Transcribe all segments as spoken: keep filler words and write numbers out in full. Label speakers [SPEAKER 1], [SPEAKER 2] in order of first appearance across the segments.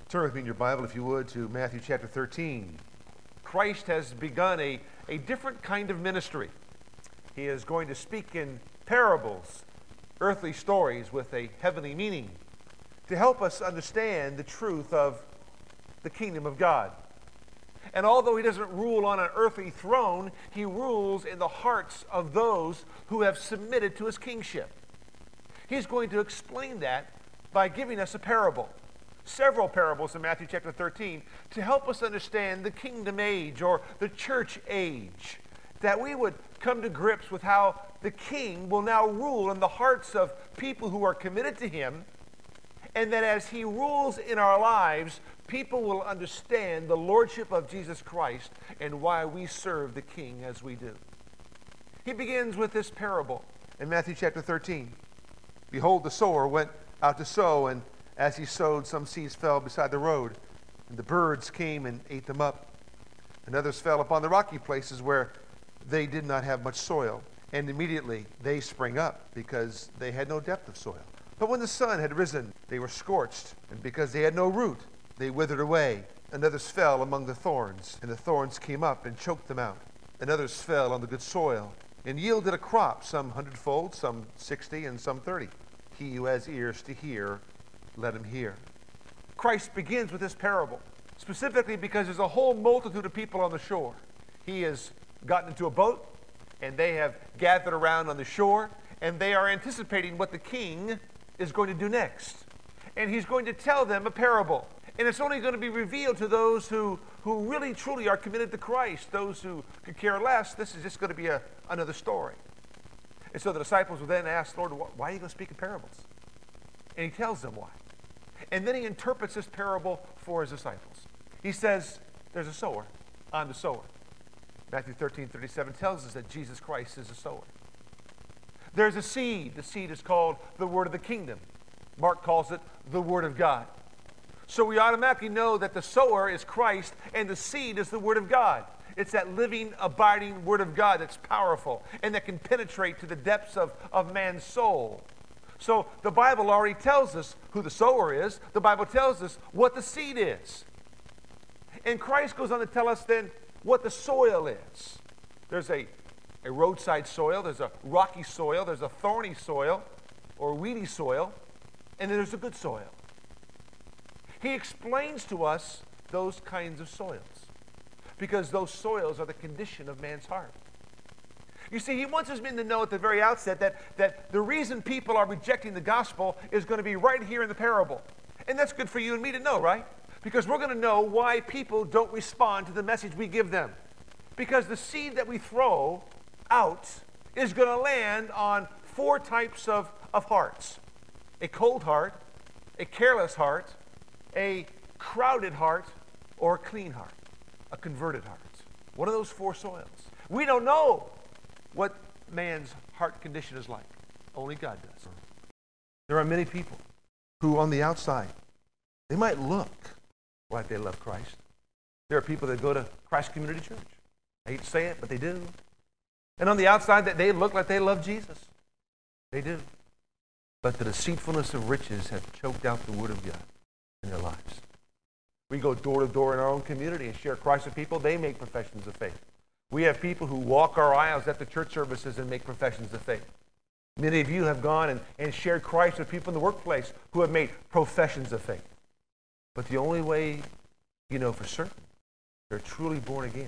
[SPEAKER 1] Turn with me in your Bible, if you would, to Matthew chapter thirteen. Christ has begun a, a different kind of ministry. He is going to speak in parables, earthly stories with a heavenly meaning, to help us understand the truth of the kingdom of God. And although he doesn't rule on an earthly throne, he rules in the hearts of those who have submitted to his kingship. He's going to explain that by giving us a parable. Several parables in Matthew chapter thirteen to help us understand the kingdom age or the church age, that we would come to grips with how the king will now rule in the hearts of people who are committed to him, and that as he rules in our lives, people will understand the lordship of Jesus Christ and why we serve the king as we do. He begins with this parable in Matthew chapter thirteen. Behold, the sower went out to sow, and as he sowed, some seeds fell beside the road, and the birds came and ate them up. And others fell upon the rocky places where they did not have much soil, and immediately they sprang up, because they had no depth of soil. But when the sun had risen, they were scorched, and because they had no root, they withered away. And others fell among the thorns, and the thorns came up and choked them out. And others fell on the good soil, and yielded a crop, some hundredfold, some sixty, and some thirty. He who has ears to hear, let him hear. Christ begins with this parable, specifically because there's a whole multitude of people on the shore. He has gotten into a boat, and they have gathered around on the shore, and they are anticipating what the king is going to do next. And he's going to tell them a parable. And it's only going to be revealed to those who, who really, truly are committed to Christ. Those who could care less, this is just going to be a, another story. And so the disciples will then ask, Lord, why are you going to speak in parables? And he tells them why. And then he interprets this parable for his disciples. He says, there's a sower. I'm the sower. Matthew thirteen thirty-seven tells us that Jesus Christ is a sower. There's a seed. The seed is called the word of the kingdom. Mark calls it the word of God. So we automatically know that the sower is Christ and the seed is the word of God. It's that living, abiding word of God that's powerful and that can penetrate to the depths of, of man's soul. So the Bible already tells us who the sower is. The Bible tells us what the seed is. And Christ goes on to tell us then what the soil is. There's a, a roadside soil, there's a rocky soil, there's a thorny soil or weedy soil, and then there's a good soil. He explains to us those kinds of soils because those soils are the condition of man's heart. You see, he wants us men to know at the very outset that, that the reason people are rejecting the gospel is going to be right here in the parable. And that's good for you and me to know, right? Because we're going to know why people don't respond to the message we give them. Because the seed that we throw out is going to land on four types of, of hearts. A cold heart, a careless heart, a crowded heart, or a clean heart, a converted heart. What are those four soils? We don't know what man's heart condition is like. Only God does. There are many people who on the outside, they might look like they love Christ. There are people that go to Christ Community Church. I hate to say it, but they do. And on the outside, that they look like they love Jesus. They do. But the deceitfulness of riches have choked out the word of God in their lives. We go door to door in our own community and share Christ with people. They make professions of faith. We have people who walk our aisles at the church services and make professions of faith. Many of you have gone and, and shared Christ with people in the workplace who have made professions of faith. But the only way you know for certain they're truly born again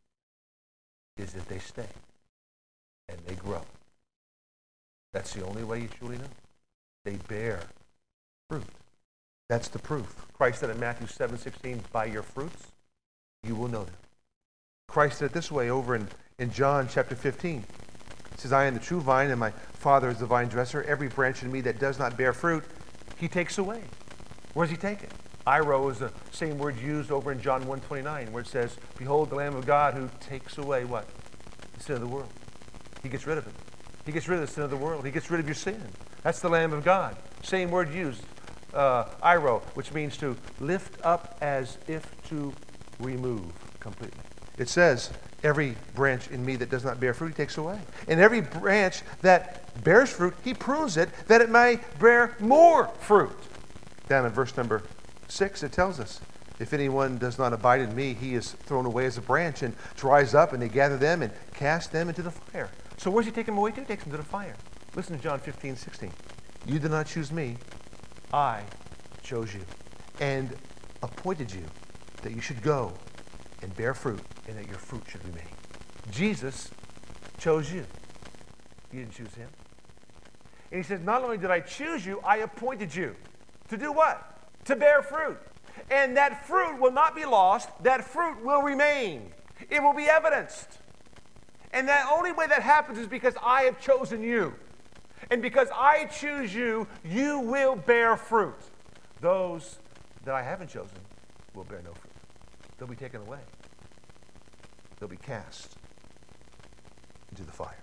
[SPEAKER 1] is that they stay and they grow. That's the only way you truly know. They bear fruit. That's the proof. Christ said in Matthew seven sixteen, by your fruits you will know them. Christ said it this way over in, in John chapter fifteen. He says, I am the true vine, and my Father is the vine dresser. Every branch in me that does not bear fruit, he takes away. Where does he take it? Iro is the same word used over in John one twenty-nine, where it says, behold the Lamb of God who takes away what? The sin of the world. He gets rid of it. He gets rid of the sin of the world. He gets rid of your sin. That's the Lamb of God. Same word used, uh, Iro, which means to lift up as if to remove completely. It says, every branch in me that does not bear fruit, he takes away. And every branch that bears fruit, he prunes it, that it may bear more fruit. Down in verse number six, it tells us, if anyone does not abide in me, he is thrown away as a branch and dries up, and they gather them and cast them into the fire. So where's he take them away to? He takes them to the fire. Listen to John fifteen, sixteen. You did not choose me. I chose you and appointed you that you should go and bear fruit and that your fruit should remain. Jesus chose you. You didn't choose him. And he says, not only did I choose you, I appointed you. To do what? To bear fruit. And that fruit will not be lost. That fruit will remain. It will be evidenced. And the only way that happens is because I have chosen you. And because I choose you, you will bear fruit. Those that I haven't chosen will bear no fruit. They'll be taken away. They'll be cast into the fire.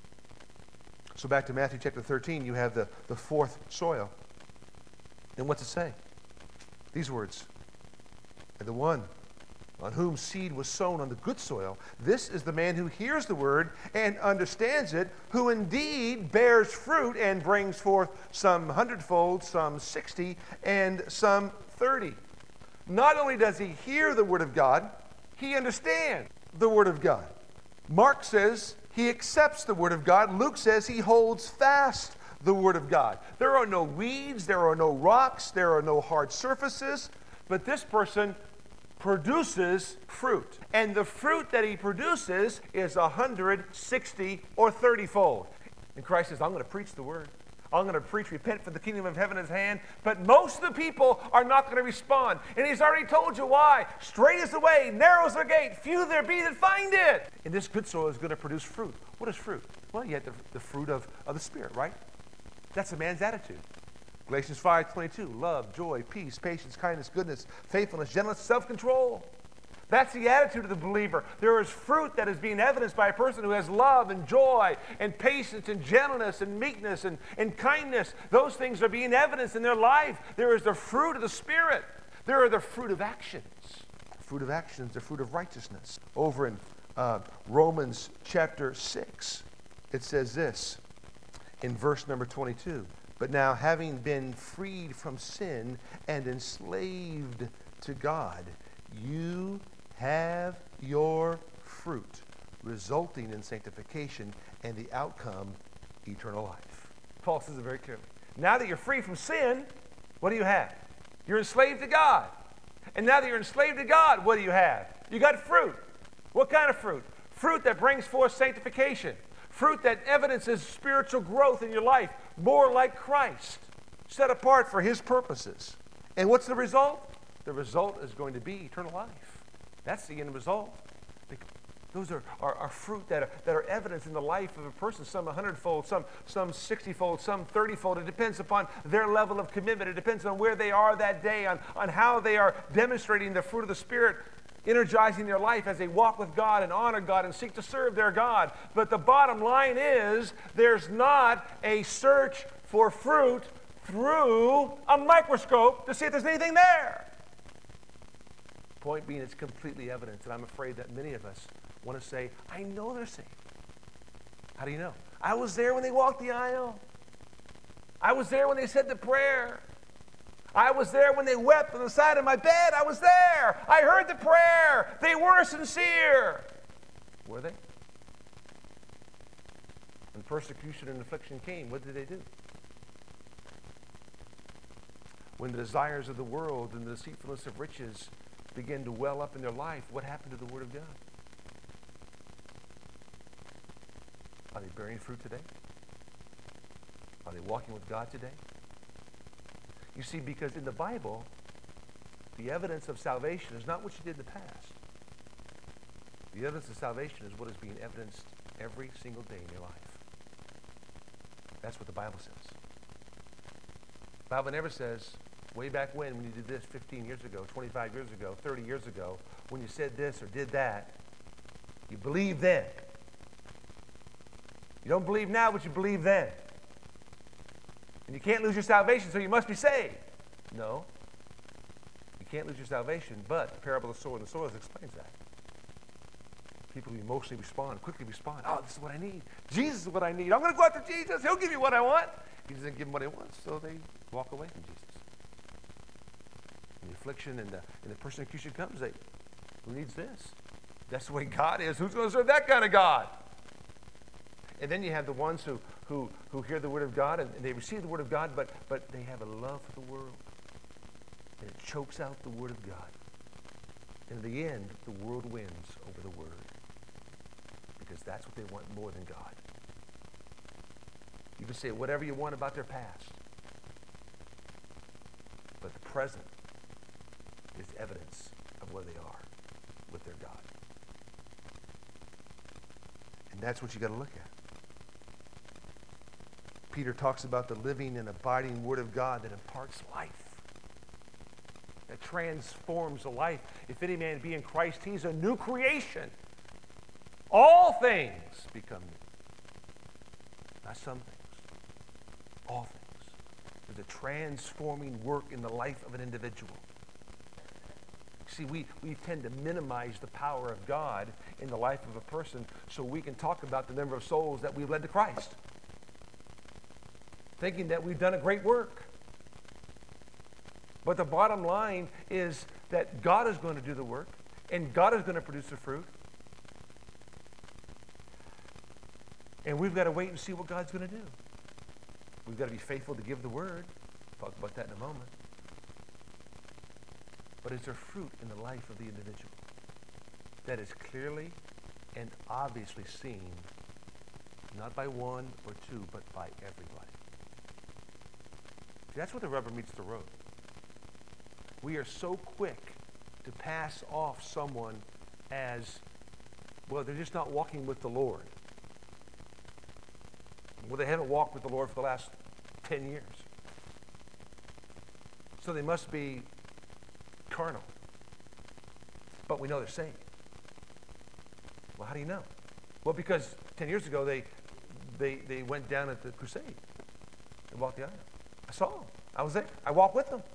[SPEAKER 1] So back to Matthew chapter thirteen, you have the, the fourth soil. And what's it say? These words. And the one on whom seed was sown on the good soil, this is the man who hears the word and understands it, who indeed bears fruit and brings forth some hundredfold, some sixty, and some thirty. Not only does he hear the word of God, he understands the word of God. Mark says he accepts the word of God. Luke says he holds fast the word of God. There are no weeds, there are no rocks, there are no hard surfaces, but this person produces fruit. And the fruit that he produces is one hundred, sixty, or thirty fold. And Christ says, I'm going to preach the word. I'm going to preach, repent, for the kingdom of heaven is at hand. But most of the people are not going to respond. And he's already told you why. Straight is the way, narrow is the gate, few there be that find it. And this good soil is going to produce fruit. What is fruit? Well, you have the, the fruit of, of the Spirit, right? That's a man's attitude. Galatians five twenty-two, love, joy, peace, patience, kindness, goodness, faithfulness, gentleness, self-control. That's the attitude of the believer. There is fruit that is being evidenced by a person who has love and joy and patience and gentleness and meekness and, and kindness. Those things are being evidenced in their life. There is the fruit of the Spirit. There are the fruit of actions. The fruit of actions, the fruit of righteousness. Over in uh, Romans chapter six, it says this in verse number twenty-two. But now, having been freed from sin and enslaved to God, you have your fruit, resulting in sanctification and the outcome, eternal life. Paul says it very clearly. Now that you're free from sin, what do you have? You're enslaved to God. And now that you're enslaved to God, what do you have? You got fruit. What kind of fruit? Fruit that brings forth sanctification. Fruit that evidences spiritual growth in your life, more like Christ, set apart for his purposes. And what's the result? The result is going to be eternal life. That's the end result. Those are, are, are fruit that are, that are evidence in the life of a person, some a hundredfold, some some sixty-fold, some thirty-fold. It depends upon their level of commitment. It depends on where they are that day, on, on how they are demonstrating the fruit of the Spirit, energizing their life as they walk with God and honor God and seek to serve their God. But the bottom line is, there's not a search for fruit through a microscope to see if there's anything there. Point being, it's completely evident, and I'm afraid that many of us want to say, I know they're saved. How do you know? I was there when they walked the aisle. I was there when they said the prayer. I was there when they wept on the side of my bed. I was there. I heard the prayer. They were sincere. Were they? When persecution and affliction came, what did they do? When the desires of the world and the deceitfulness of riches began to well up in their life, what happened to the Word of God? Are they bearing fruit today? Are they walking with God today? You see, because in the Bible, the evidence of salvation is not what you did in the past. The evidence of salvation is what is being evidenced every single day in your life. That's what the Bible says. The Bible never says, way back when, when you did this fifteen years ago, twenty-five years ago, thirty years ago, when you said this or did that, you believe then. You don't believe now, but you believe then. And you can't lose your salvation, so you must be saved. No. You can't lose your salvation, but the parable of the sower and the soils explains that. People who emotionally respond, quickly respond. Oh, this is what I need. Jesus is what I need. I'm going to go after Jesus. He'll give me what I want. He doesn't give them what he wants, so they walk away from Jesus. When the affliction and the, and the persecution comes, they, who needs this? That's the way God is. Who's going to serve that kind of God? And then you have the ones who, who, who hear the word of God, and they receive the word of God, but, but they have a love for the world. And it chokes out the word of God. And in the end, the world wins over the word. Because that's what they want more than God. You can say whatever you want about their past. But the present is evidence of where they are with their God. And that's what you got to look at. Peter talks about the living and abiding Word of God that imparts life, that transforms a life. If any man be in Christ, he's a new creation. All things become new. Not some things. All things. There's a transforming work in the life of an individual. See, we, we tend to minimize the power of God in the life of a person so we can talk about the number of souls that we've led to Christ, thinking that we've done a great work. But the bottom line is that God is going to do the work, and God is going to produce the fruit. And we've got to wait and see what God's going to do. We've got to be faithful to give the word. Talk about that in a moment. But is there fruit in the life of the individual that is clearly and obviously seen, not by one or two, but by everybody? See, that's where the rubber meets the road. We are so quick to pass off someone as, well, they're just not walking with the Lord. Well, they haven't walked with the Lord for the last ten years. So they must be carnal. But we know they're saved. Well, how do you know? Well, because ten years ago they they they went down at the crusade and walked the aisle. I saw them. I was there. I walked with them.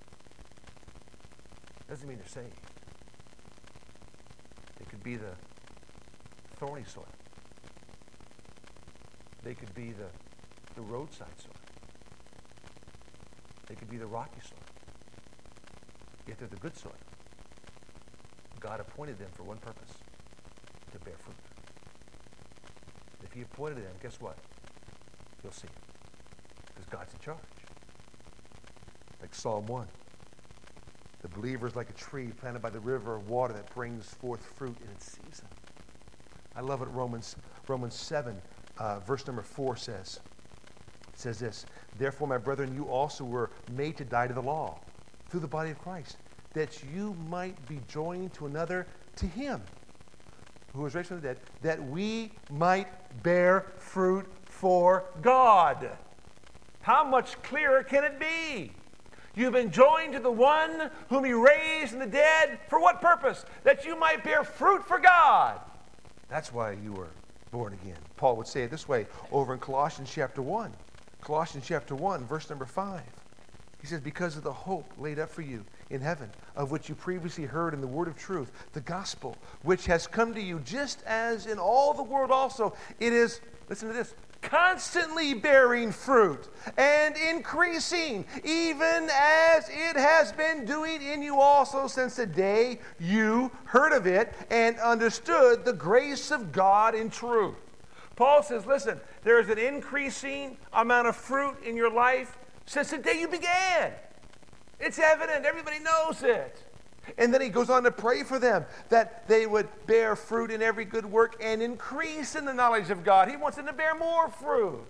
[SPEAKER 1] Doesn't mean they're saved. They could be the thorny soil. They could be the, the roadside soil. They could be the rocky soil. Yet they're the good soil. God appointed them for one purpose, to bear fruit. If he appointed them, guess what? You'll see it. Because God's in charge. Like Psalm one. The believer is like a tree planted by the river of water that brings forth fruit in its season. I love what Romans, Romans seven, uh, verse number four says. It says this, therefore, my brethren, you also were made to die to the law through the body of Christ, that you might be joined to another, to him who was raised from the dead, that we might bear fruit for God. How much clearer can it be? You've been joined to the one whom he raised from the dead. For what purpose? That you might bear fruit for God. That's why you were born again. Paul would say it this way over in Colossians chapter one. Colossians chapter one, verse number five. He says, because of the hope laid up for you in heaven, of which you previously heard in the word of truth, the gospel, which has come to you just as in all the world also. It is, listen to this, constantly bearing fruit and increasing, even as it has been doing in you also since the day you heard of it and understood the grace of God in truth. Paul says, listen, there is an increasing amount of fruit in your life since the day you began. It's evident. Everybody knows it. And then he goes on to pray for them that they would bear fruit in every good work and increase in the knowledge of God. He wants them to bear more fruit.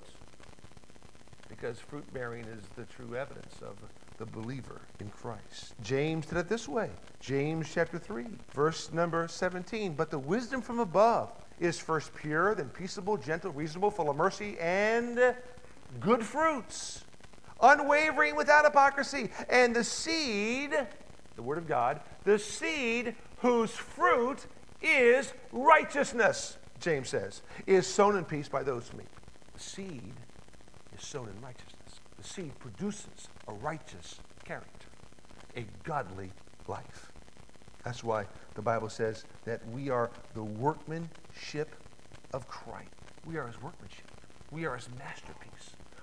[SPEAKER 1] Because fruit bearing is the true evidence of the believer in Christ. James did it this way. James chapter three, verse number seventeen. But the wisdom from above is first pure, then peaceable, gentle, reasonable, full of mercy, and good fruits, unwavering, without hypocrisy. And the seed, the word of God, the seed whose fruit is righteousness, James says, is sown in peace by those who meet. The seed is sown in righteousness. The seed produces a righteous character, a godly life. That's why the Bible says that we are the workmanship of Christ. We are his workmanship. We are his masterpiece.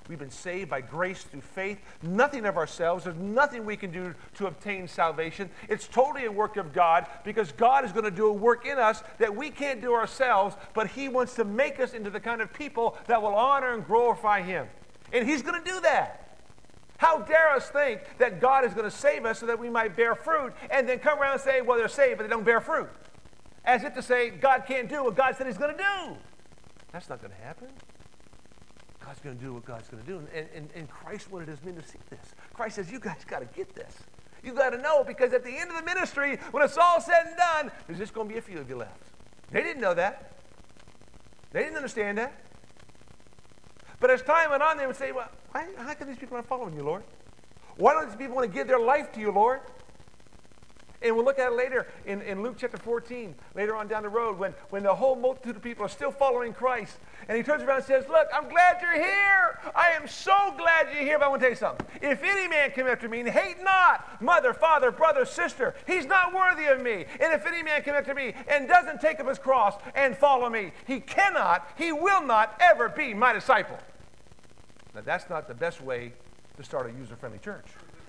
[SPEAKER 1] We've been saved by grace through faith. Nothing of ourselves. There's nothing we can do to obtain salvation. It's totally a work of God because God is going to do a work in us that we can't do ourselves, but He wants to make us into the kind of people that will honor and glorify Him. And He's going to do that. How dare us think that God is going to save us so that we might bear fruit and then come around and say, well, they're saved, but they don't bear fruit. As if to say, God can't do what God said He's going to do. That's not going to happen. God's going to do what God's going to do. And, and, and Christ wanted His men to see this. Christ says, you guys got to get this. You got to know, because at the end of the ministry, when it's all said and done, there's just going to be a few of you left. They didn't know that. They didn't understand that. But as time went on, they would say, well, why, how come these people aren't following you, Lord? Why don't these people want to give their life to you, Lord? And we'll look at it later in, in Luke chapter fourteen, later on down the road, when, when the whole multitude of people are still following Christ. And He turns around and says, look, I'm glad you're here. I am so glad you're here. But I want to tell you something. If any man come after me and hate not mother, father, brother, sister, he's not worthy of me. And if any man come after me and doesn't take up his cross and follow me, he cannot, he will not ever be my disciple. Now, that's not the best way to start a user-friendly church.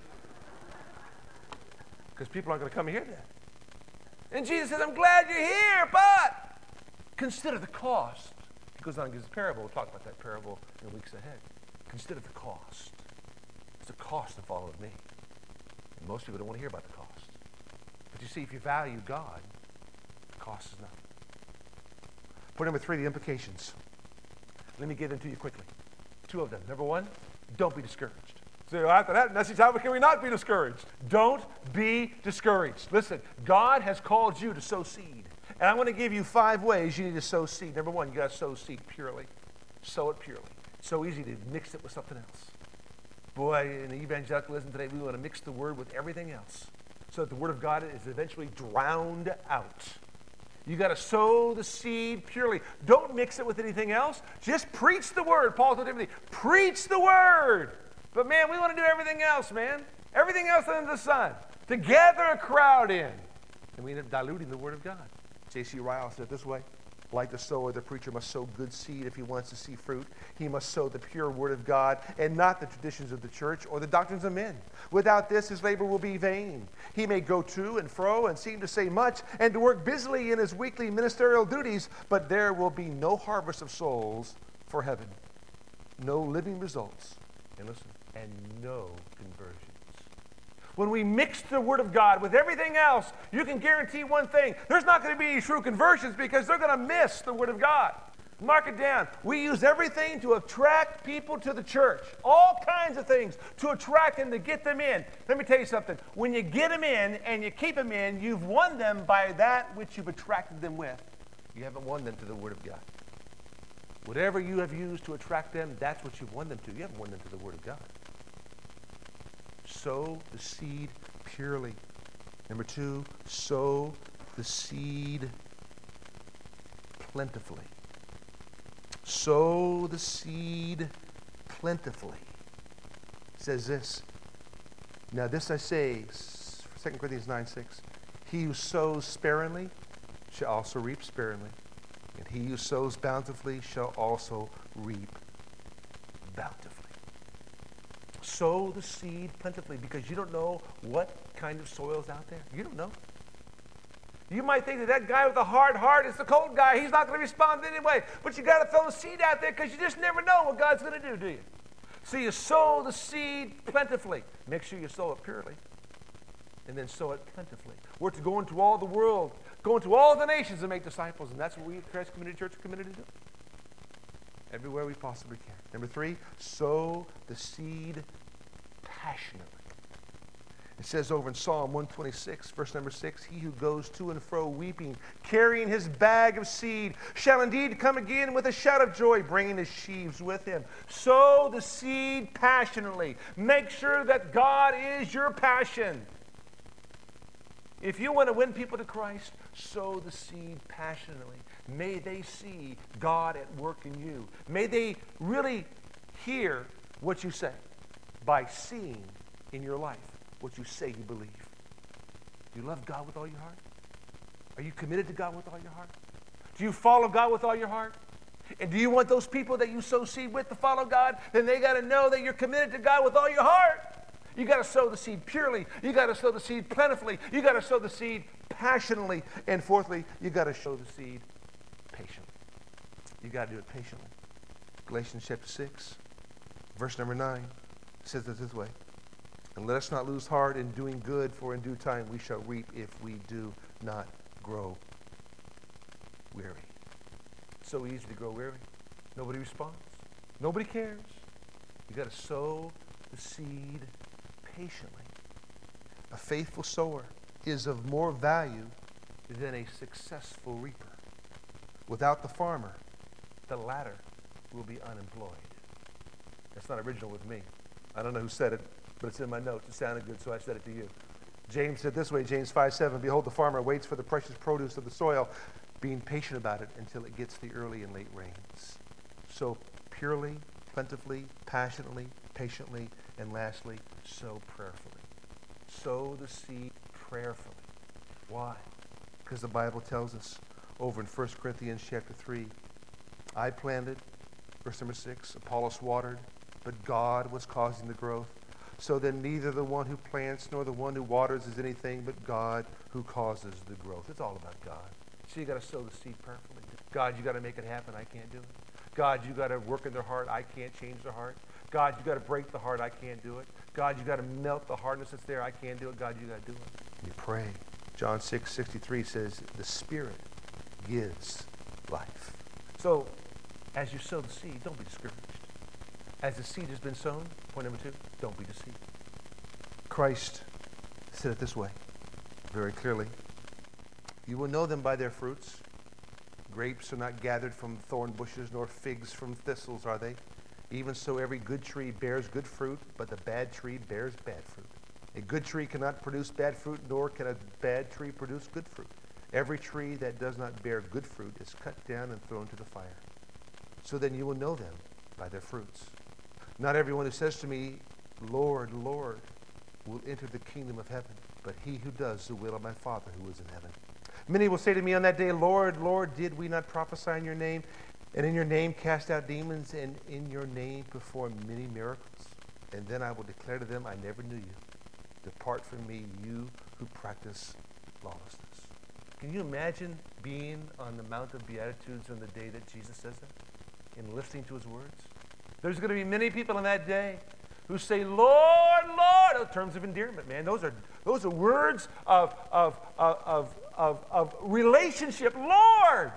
[SPEAKER 1] Because people aren't going to come and hear that. And Jesus says, I'm glad you're here, but consider the cost. He goes on and gives a parable. We'll talk about that parable in the weeks ahead. Consider the cost. It's the cost of following me. And most people don't want to hear about the cost. But you see, if you value God, the cost is nothing. Point number three, the implications. Let me get into you quickly. Two of them. Number one, don't be discouraged. So after that message, how can we not be discouraged? Don't be discouraged. Listen, God has called you to sow seed. And I'm going to give you five ways you need to sow seed. Number one, you got to sow seed purely. Sow it purely. It's so easy to mix it with something else. Boy, in evangelicalism today, we want to mix the word with everything else so that the word of God is eventually drowned out. You got to sow the seed purely. Don't mix it with anything else. Just preach the word. Paul told Timothy, preach the word. But man, we want to do everything else, man. Everything else under the sun. To gather a crowd in. And we end up diluting the word of God. J C Ryle said it this way. Like the sower, the preacher must sow good seed if he wants to see fruit. He must sow the pure word of God and not the traditions of the church or the doctrines of men. Without this, his labor will be vain. He may go to and fro and seem to say much and to work busily in his weekly ministerial duties, but there will be no harvest of souls for heaven. No living results. And listen, and no conversions. When we mix the Word of God with everything else, you can guarantee one thing. There's not going to be any true conversions because they're going to miss the Word of God. Mark it down. We use everything to attract people to the church. All kinds of things to attract them, to get them in. Let me tell you something. When you get them in and you keep them in, you've won them by that which you've attracted them with. You haven't won them to the Word of God. Whatever you have used to attract them, that's what you've won them to. You haven't won them to the Word of God. Sow the seed purely. Number two, sow the seed plentifully. Sow the seed plentifully. It says this. Now this I say, Second Corinthians nine six. He who sows sparingly shall also reap sparingly. And he who sows bountifully shall also reap bountifully. Sow the seed plentifully because you don't know what kind of soil is out there. You don't know. You might think that that guy with the hard heart is the cold guy. He's not going to respond anyway. But you got to throw the seed out there because you just never know what God's going to do, do you? So you sow the seed plentifully. Make sure you sow it purely. And then sow it plentifully. We're to go into all the world, go into all the nations and make disciples. And that's what we at Christ Community Church are committed to do. Everywhere we possibly can. Number three, sow the seed passionately. It says over in Psalm one twenty-six, verse number six, he who goes to and fro weeping, carrying his bag of seed, shall indeed come again with a shout of joy, bringing his sheaves with him. Sow the seed passionately. Make sure that God is your passion. If you want to win people to Christ, sow the seed passionately. May they see God at work in you. May they really hear what you say by seeing in your life what you say you believe. Do you love God with all your heart? Are you committed to God with all your heart? Do you follow God with all your heart? And do you want those people that you sow seed with to follow God? Then they got to know that you're committed to God with all your heart. You got to sow the seed purely. You got to sow the seed plentifully. You got to sow the seed passionately. And fourthly, you got to sow the seed patiently. You got to do it patiently. Galatians chapter six, verse number nine says it this way. And let us not lose heart in doing good, for in due time we shall reap if we do not grow weary. So easy to grow weary. Nobody responds. Nobody cares. You got to sow the seed patiently. A faithful sower is of more value than a successful reaper. Without the farmer, the latter will be unemployed. That's not original with me. I don't know who said it, but it's in my notes. It sounded good, so I said it to you. James said this way, James five seven, behold, the farmer waits for the precious produce of the soil, being patient about it until it gets the early and late rains. So purely, plentifully, passionately, patiently, and lastly, sow prayerfully. Sow the seed prayerfully. Why? Because the Bible tells us over in First Corinthians chapter three, I planted, verse number six, Apollos watered, but God was causing the growth. So then neither the one who plants nor the one who waters is anything but God who causes the growth. It's all about God. So you got to sow the seed prayerfully. God, you got to make it happen. I can't do it. God, you got to work in their heart. I can't change their heart. God, you got to break the heart. I can't do it. God, you got to melt the hardness that's there. I can't do it. God, you got to do it. You pray. John six sixty-three says, the Spirit gives life. So as you sow the seed, don't be discouraged. As the seed has been sown, point number two, don't be deceived. Christ said it this way, very clearly. You will know them by their fruits. Grapes are not gathered from thorn bushes, nor figs from thistles, are they? Even so, every good tree bears good fruit, but the bad tree bears bad fruit. A good tree cannot produce bad fruit, nor can a bad tree produce good fruit. Every tree that does not bear good fruit is cut down and thrown to the fire. So then you will know them by their fruits. Not everyone who says to me, Lord, Lord, will enter the kingdom of heaven, but he who does the will of my Father who is in heaven. Many will say to me on that day, Lord, Lord, did we not prophesy in your name, and in your name cast out demons, and in your name perform many miracles? And then I will declare to them, I never knew you. Depart from me, you who practice lawlessness. Can you imagine being on the Mount of Beatitudes on the day that Jesus says that? And listening to his words? There's going to be many people in that day who say, Lord, Lord, oh, terms of endearment, man. Those are those are words of, of, of, of, of, of relationship. Lord,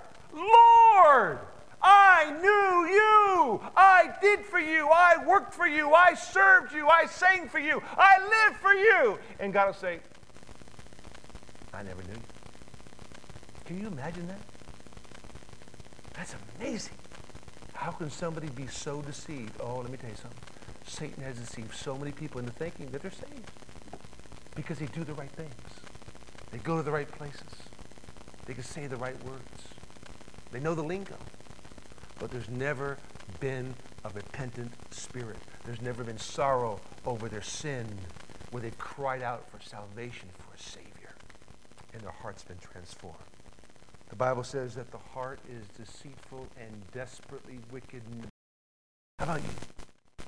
[SPEAKER 1] Lord, I knew you. I did for you. I worked for you. I served you. I sang for you. I lived for you. And God will say, I never knew you. Can you imagine that? That's amazing. How can somebody be so deceived? Oh, let me tell you something. Satan has deceived so many people into thinking that they're saved because they do the right things. They go to the right places. They can say the right words. They know the lingo. But there's never been a repentant spirit. There's never been sorrow over their sin where they cried out for salvation, for a Savior, and their heart's been transformed. The Bible says that the heart is deceitful and desperately wicked. How about you?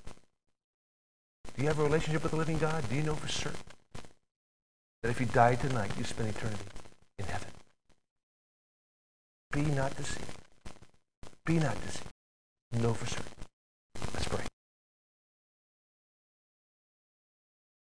[SPEAKER 1] Do you have a relationship with the living God? Do you know for certain that if you died tonight, you spend eternity in heaven? Be not deceived. Be not deceived. Know for certain.